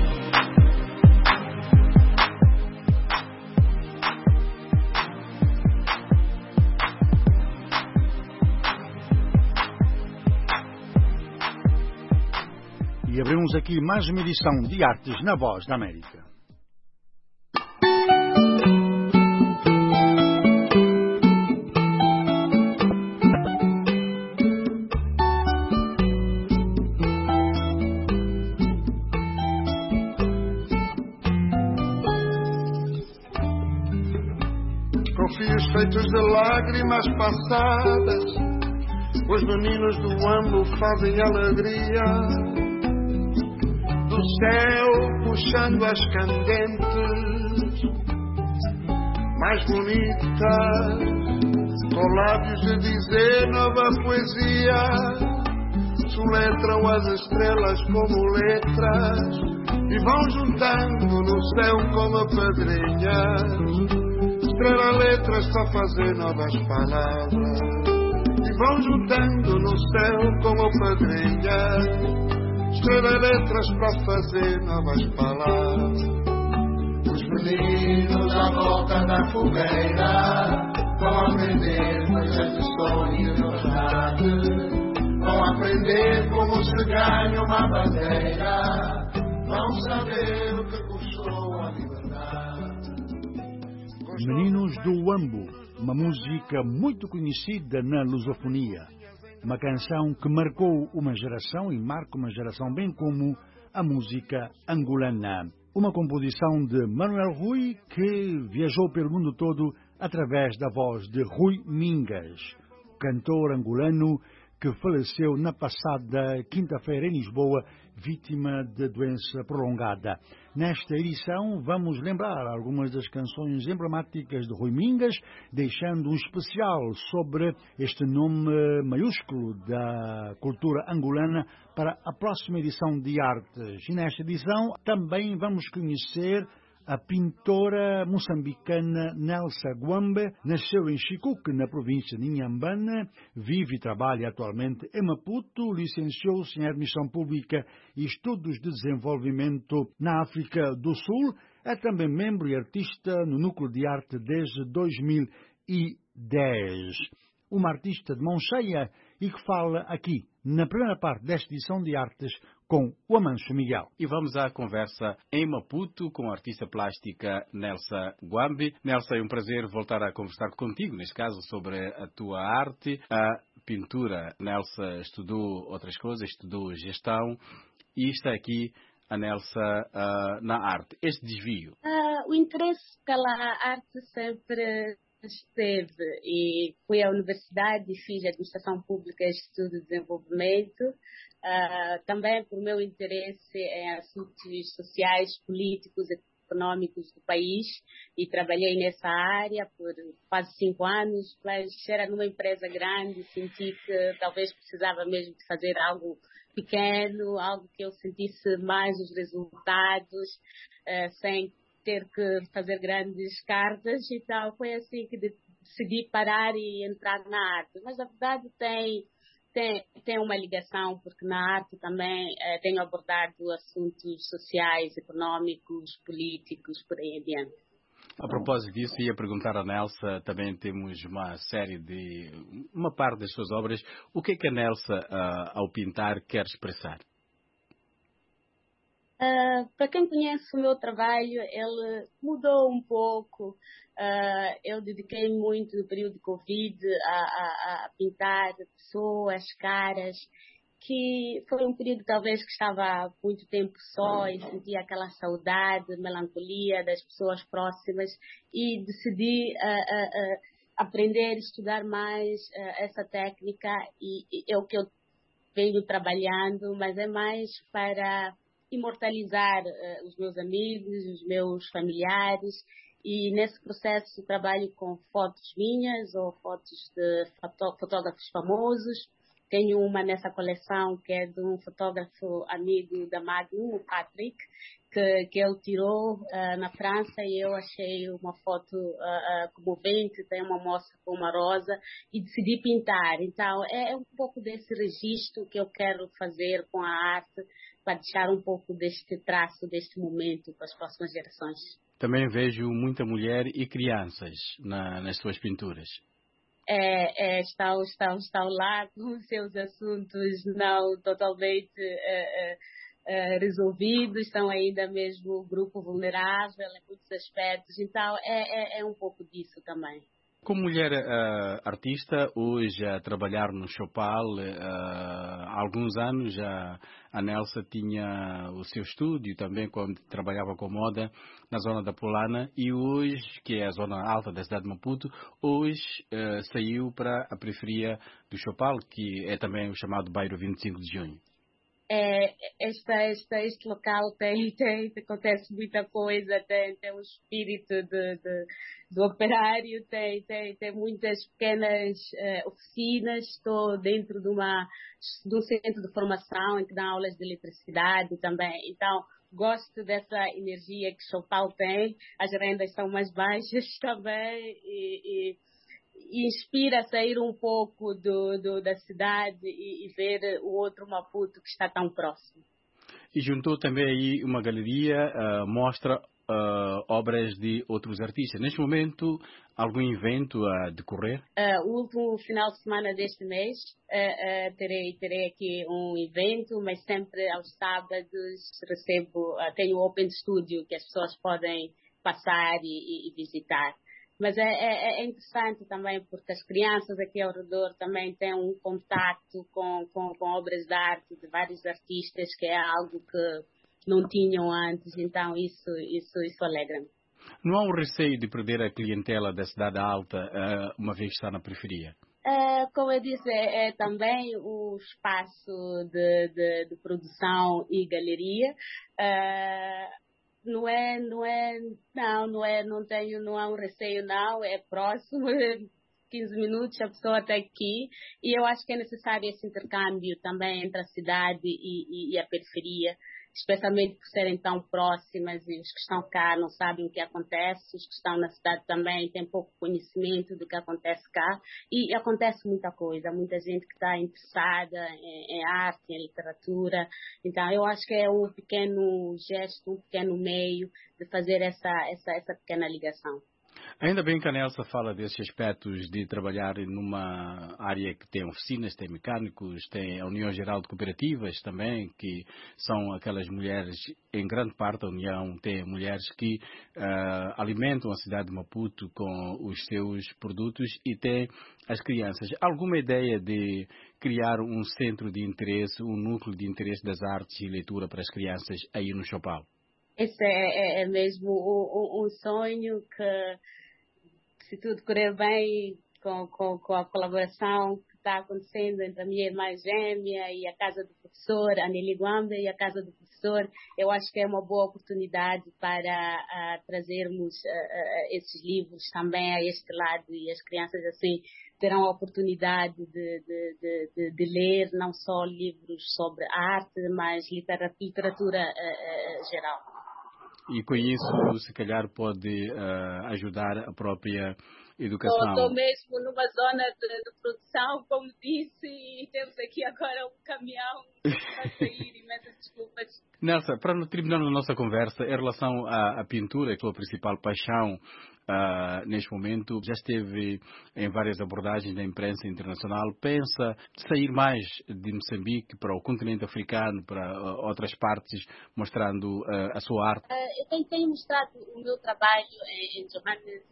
E abrimos aqui mais uma edição de Artes na Voz da América. Com fios feitos de lágrimas passadas, os meninos do Ambo fazem alegria. Do céu puxando as candentes mais bonitas, com lábios de dizer nova poesia, soletram as estrelas como letras e vão juntando no céu como pedrinhas, estrela letras para fazer novas palavras e vão juntando no céu como pedrinhas, estrela letras para fazer novas palavras. Os meninos à volta da fogueira vão aprender coisas de sonho e verdade, vão aprender como se ganha uma bandeira, vão saber o que custou a liberdade. Meninos do Ambo, uma música muito conhecida na lusofonia. Uma canção que marcou uma geração e marca uma geração, bem como a música angolana. Uma composição de Manuel Rui, que viajou pelo mundo todo através da voz de Rui Mingas, cantor angolano que faleceu na passada quinta-feira em Lisboa, vítima de doença prolongada. Nesta edição vamos lembrar algumas das canções emblemáticas de Rui Mingas, deixando um especial sobre este nome maiúsculo da cultura angolana para a próxima edição de Artes. E nesta edição também vamos conhecer a pintora moçambicana Nelsa Gwambe. Nasceu em Chicuque, na província de Inhambane, vive e trabalha atualmente em Maputo, licenciou-se em Admissão Pública e Estudos de Desenvolvimento na África do Sul, é também membro e artista no Núcleo de Arte desde 2010. Uma artista de mão cheia e que fala aqui, na primeira parte desta edição de Artes, com o Amancio Miguel. E vamos à conversa em Maputo com a artista plástica Nelsa Gwambe. Nelsa, é um prazer voltar a conversar contigo, neste caso, sobre a tua arte, a pintura. Nelsa estudou outras coisas, estudou gestão e está aqui a Nelsa na arte. Este desvio? O interesse pela arte sempre esteve e fui à universidade e fiz Administração Pública e Estudo de Desenvolvimento, também por meu interesse em assuntos sociais, políticos, econômicos do país, e trabalhei nessa área por quase 5 anos, mas era numa empresa grande, senti que talvez precisava mesmo de fazer algo pequeno, algo que eu sentisse mais os resultados, sem ter que fazer grandes cartas, então foi assim que decidi parar e entrar na arte. Mas, na verdade, tem tem uma ligação, porque na arte também tenho abordado assuntos sociais, económicos, políticos, por aí adiante. A propósito disso, ia perguntar a Nelsa, também temos uma parte das suas obras. O que é que a Nelsa, ao pintar, quer expressar? Para quem conhece o meu trabalho, ele mudou um pouco. Eu dediquei muito no período de Covid a pintar pessoas, caras, que foi um período talvez que estava há muito tempo só e sentia aquela saudade, melancolia das pessoas próximas, e decidi aprender, estudar mais essa técnica, e é o que eu venho trabalhando, mas é mais para imortalizar os meus amigos, os meus familiares, e nesse processo trabalho com fotos minhas ou fotos de fotógrafos famosos. Tenho uma nessa coleção que é de um fotógrafo amigo da Magnum, o Patrick, que ele tirou na França, e eu achei uma foto comovente, tem uma moça com uma rosa, e decidi pintar. Então é um pouco desse registro que eu quero fazer com a arte, para deixar um pouco deste traço, deste momento para as próximas gerações. Também vejo muita mulher e crianças nas suas pinturas. Estão lá com os seus assuntos não totalmente resolvidos, estão ainda mesmo grupo vulnerável em muitos aspectos, então é um pouco disso também. Como mulher artista, hoje a trabalhar no Chopal, há alguns anos a Nelsa tinha o seu estúdio também, quando trabalhava com moda na zona da Polana, e hoje, que é a zona alta da cidade de Maputo, hoje saiu para a periferia do Chopal, que é também o chamado bairro 25 de Junho. Este local acontece muita coisa, tem um espírito do operário, tem muitas pequenas oficinas. Estou dentro de um centro de formação em que dá aulas de eletricidade também, então gosto dessa energia que Chopal tem. As rendas são mais baixas também, e inspira a sair um pouco da cidade e ver o outro Maputo que está tão próximo. E juntou também aí uma galeria, mostra obras de outros artistas. Neste momento, algum evento a decorrer? O último final de semana deste mês terei aqui um evento, mas sempre aos sábados tenho o Open Studio, que as pessoas podem passar e visitar. Mas é interessante também, porque as crianças aqui ao redor também têm um contato com obras de arte de vários artistas, que é algo que não tinham antes, então isso alegra-me. Não há um receio de perder a clientela da cidade alta, uma vez que está na periferia? Como eu disse, é também o espaço de produção e galeria. Não há um receio, não, é próximo, 15 minutos a pessoa está aqui, e eu acho que é necessário esse intercâmbio também entre a cidade e a periferia, especialmente por serem tão próximas, e os que estão cá não sabem o que acontece, os que estão na cidade também têm pouco conhecimento do que acontece cá, e acontece muita coisa, muita gente que está interessada em arte, em literatura. Então eu acho que é um pequeno gesto, um pequeno meio de fazer essa pequena ligação. Ainda bem que a Nelsa fala desses aspectos de trabalhar numa área que tem oficinas, tem mecânicos, tem a União Geral de Cooperativas também, que são aquelas mulheres, em grande parte a União tem mulheres que alimentam a cidade de Maputo com os seus produtos, e tem as crianças. Alguma ideia de criar um centro de interesse, um núcleo de interesse das artes e leitura para as crianças aí no Chopal? Esse é mesmo um sonho que, se tudo correr bem, com a colaboração que está acontecendo entre a minha irmã gêmea e a Casa do Professor, a Nelly Guamba e a Casa do Professor, eu acho que é uma boa oportunidade para trazermos esses livros também a este lado, e as crianças assim terão a oportunidade de ler não só livros sobre arte, mas literatura geral. E com isso, se calhar, pode ajudar a própria educação. Estou mesmo numa zona de produção, como disse, e temos aqui agora um caminhão a sair, imensas desculpas. Nelson, para terminar a nossa conversa, em relação à pintura, que é a tua principal paixão, neste momento, já esteve em várias abordagens da imprensa internacional. Pensa sair mais de Moçambique para o continente africano, para outras partes, mostrando a sua arte? Eu tenho mostrado o meu trabalho em Johannesburg,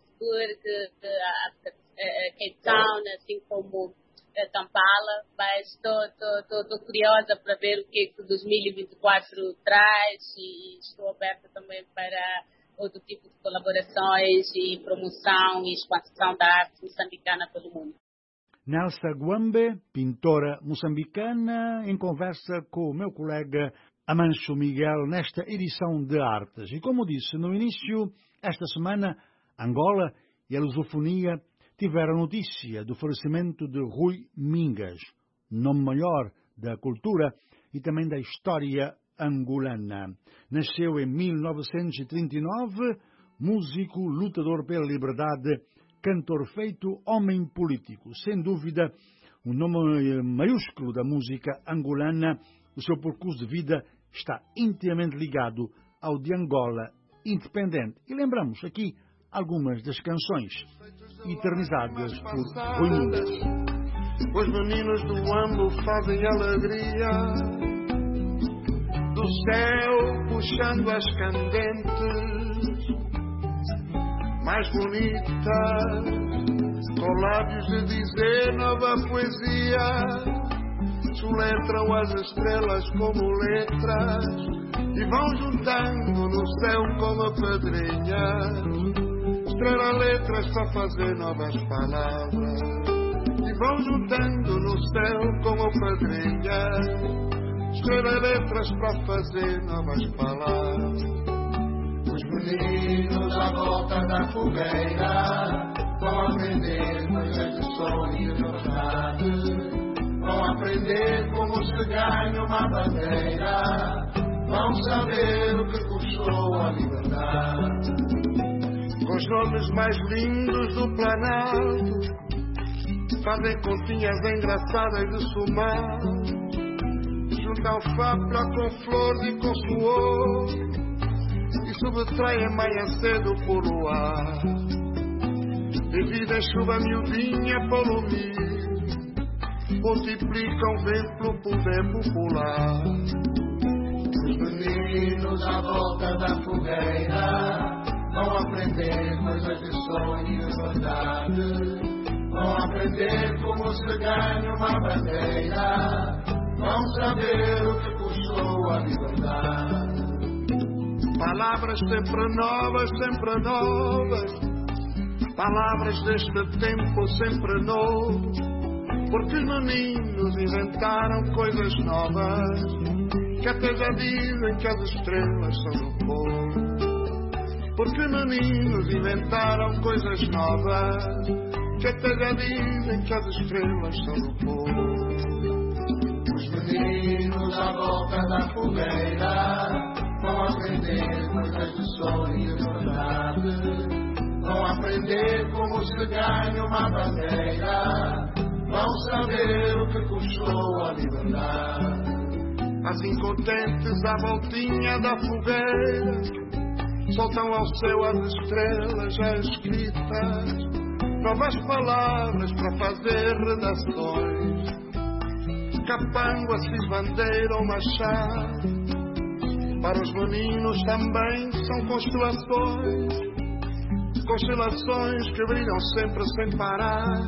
Cape Town, assim como Kampala, mas estou curiosa para ver o que 2024 traz e estou aberta também para outro tipo de colaborações e promoção e expansão da arte moçambicana pelo mundo. Nelsa Gwambe, pintora moçambicana, em conversa com o meu colega Amancio Miguel nesta edição de Artes. E como disse no início, esta semana, Angola e a lusofonia tiveram notícia do falecimento de Rui Mingas, nome maior da cultura e também da história angolana. Nasceu em 1939, músico, lutador pela liberdade, cantor feito, homem político. Sem dúvida, um nome maiúsculo da música angolana. O seu percurso de vida está intimamente ligado ao de Angola independente. E lembramos aqui algumas das canções eternizadas por Rui Mingas. Os meninos do Ambo fazem alegria do céu puxando as candentes mais bonitas, com lábios de dizer nova poesia. Soletram as estrelas como letras e vão juntando no céu como pedrinhas. Estrela letras para fazer novas palavras e vão juntando no céu como pedrinhas. Estrela letras para fazer novas palavras. Os meninos à volta da fogueira vão aprender coisas de sonho e verdade. Vão aprender como se ganha uma bandeira. Vão saber o que custou a liberdade. Com os nomes mais lindos do Planalto, fazem continhas engraçadas de somar. Juntam fábula com flor e com suor e subtraem manhã cedo por luar. Dividem chuva miudinha pelo milho, multiplicam vento pelo poder popular. Os meninos à volta da fogueira vão aprender coisas de sonho e verdade. Vão aprender como se ganha uma bandeira. Vão saber o que custou a liberdade. Palavras sempre novas, sempre novas. Palavras deste tempo sempre novo. Porque os meninos inventaram coisas novas, que até já dizem que as estrelas são do povo. Porque meninos inventaram coisas novas, que até já dizem que as estrelas são do povo. Os meninos à volta da fogueira vão aprender coisas de sonho e verdade. Vão aprender como se ganha uma bandeira. Vão saber o que custou a liberdade. Assim contentes à voltinha da fogueira, soltam ao céu as estrelas já escritas, novas palavras para fazer redações. Capangua, cisbandeira ou machado, para os meninos também são constelações. Constelações que brilham sempre sem parar.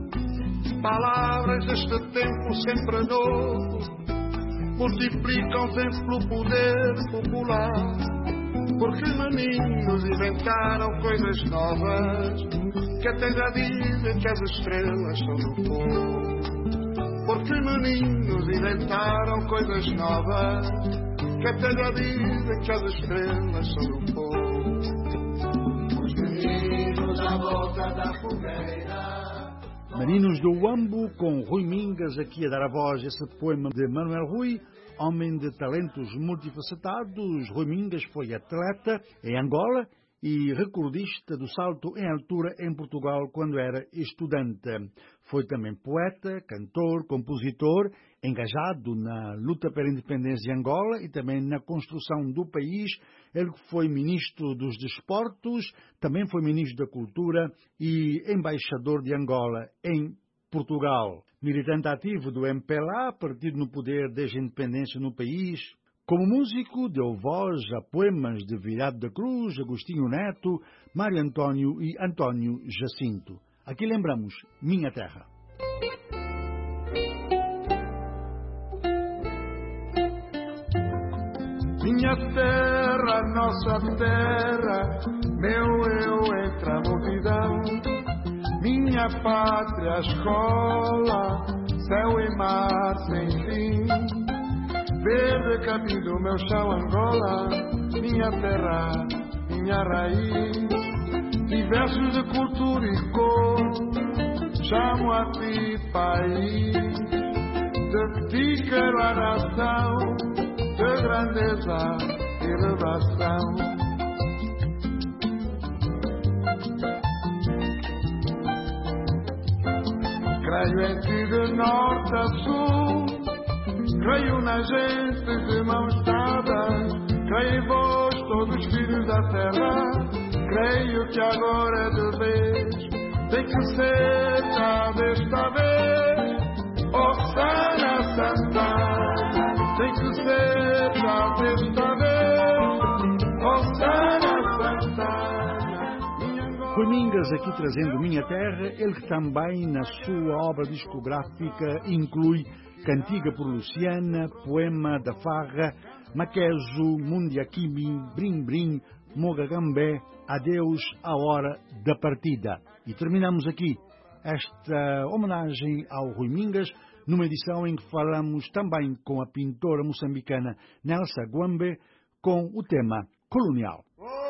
Palavras deste tempo sempre novo, multiplicam sempre pelo poder popular. Porque meninos inventaram coisas novas, que até já dizem que as estrelas são do povo. Porque meninos inventaram coisas novas, que até já dizem que as estrelas são do povo. Os meninos à volta da fogueira. Meninos do Uambo, com Rui Mingas aqui a dar a voz esse poema de Manuel Rui, homem de talentos multifacetados, Rui Mingas foi atleta em Angola e recordista do salto em altura em Portugal quando era estudante. Foi também poeta, cantor, compositor, engajado na luta pela independência de Angola e também na construção do país. Ele foi ministro dos Desportos, também foi ministro da Cultura e embaixador de Angola em Portugal. Militante ativo do MPLA, partido no poder desde a independência no país. Como músico, deu voz a poemas de Virado da Cruz, Agostinho Neto, Mário António e António Jacinto. Aqui lembramos Minha Terra. Minha terra, nossa terra, meu eu entre a multidão. Minha pátria, escola, céu e mar sem fim. Verde capim do meu chão, Angola, minha terra, minha raiz. E versos de cultura e cor, chamo a ti, país. De ti quero a nação, de grandeza e elevação. Creio em ti de norte a sul, creio na gente de mãos dadas, creio em vós, todos filhos da terra, creio que agora é de vez, tem que ser já desta vez, Osana Santana, tem que ser já desta vez, Osana Santana. Rui Mingas aqui trazendo Minha Terra, ele que também na sua obra discográfica inclui Cantiga por Luciana, Poema da Farra, Maquezo, Mundiakimi, Brim Brim, Mogagambé, Adeus à Hora da Partida. E terminamos aqui esta homenagem ao Rui Mingas, numa edição em que falamos também com a pintora moçambicana Nelsa Gwambe, com o tema Colonial.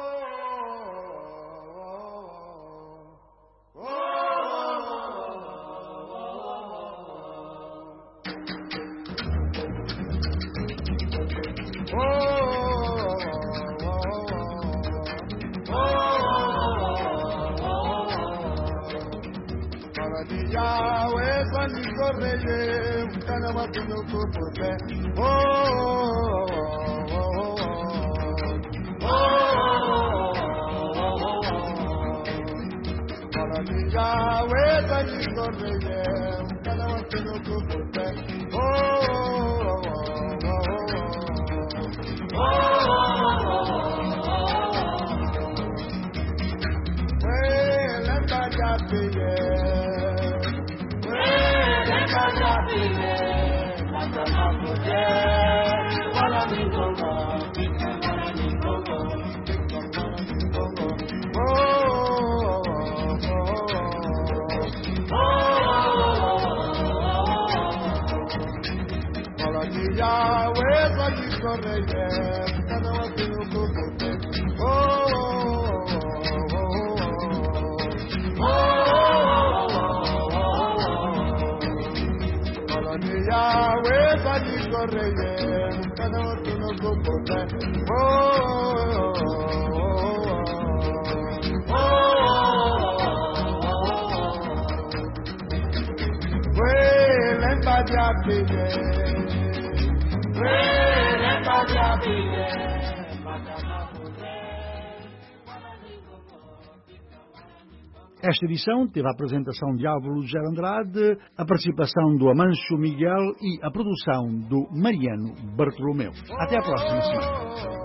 Esta edição teve a apresentação de Álvaro José Andrade, a participação do Amancio Miguel e a produção do Mariano Bartolomeu. Até a próxima semana.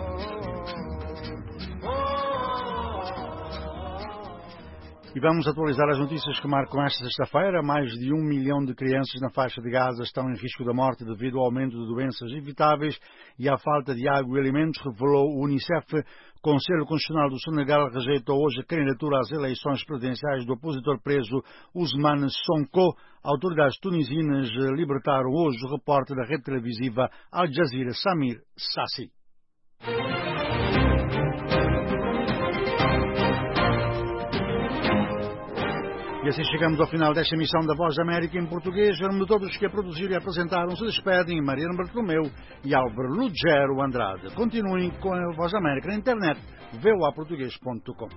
E vamos atualizar as notícias que marcam esta sexta-feira. Mais de 1 milhão de crianças na faixa de Gaza estão em risco da morte devido ao aumento de doenças evitáveis e à falta de água e alimentos, revelou o Unicef. O Conselho Constitucional do Senegal rejeitou hoje a candidatura às eleições presidenciais do opositor preso Ousmane Sonko. Autoridades tunisinas libertaram hoje o repórter da rede televisiva Al Jazeera, Samir Sassi. E assim chegamos ao final desta emissão da Voz da América em português. Em nome de todos os que a produziram e apresentaram, se despedem Mariana Bartolomeu e Álvaro Lugero Andrade. Continuem com a Voz da América na internet, voaportuguês.com.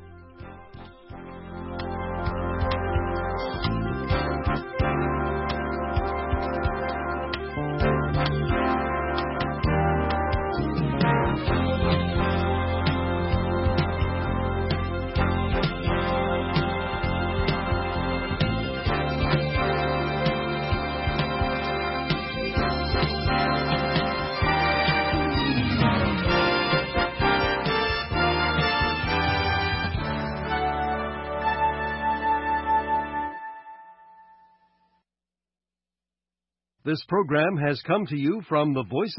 This program has come to you from the Voice